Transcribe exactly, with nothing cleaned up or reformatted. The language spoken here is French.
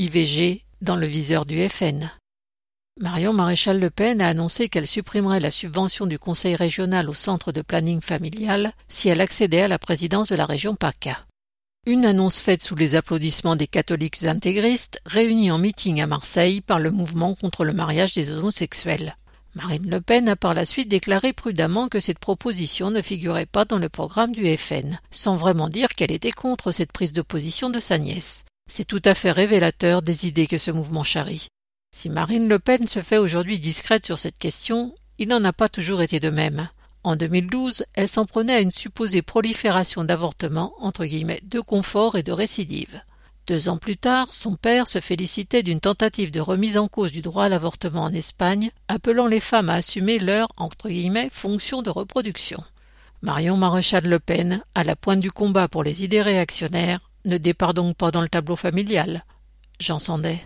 l'I V G dans le viseur du F N. Marion Maréchal Le Pen a annoncé qu'elle supprimerait la subvention du Conseil régional au centre de planning familial si elle accédait à la présidence de la région PACA. Une annonce faite sous les applaudissements des catholiques intégristes réunis en meeting à Marseille par le mouvement contre le mariage des homosexuels. Marine Le Pen a par la suite déclaré prudemment que cette proposition ne figurait pas dans le programme du F N, sans vraiment dire qu'elle était contre cette prise de position de sa nièce. C'est tout à fait révélateur des idées que ce mouvement charrie. Si Marine Le Pen se fait aujourd'hui discrète sur cette question, il n'en a pas toujours été de même. En deux mille douze, elle s'en prenait à une supposée prolifération d'avortements entre guillemets de confort et de récidive. Deux ans plus tard, son père se félicitait d'une tentative de remise en cause du droit à l'avortement en Espagne, appelant les femmes à assumer leur entre guillemets fonction de reproduction. Marion Maréchal Le Pen, à la pointe du combat pour les idées réactionnaires, ne départ donc pas dans le tableau familial. Jean Sandais.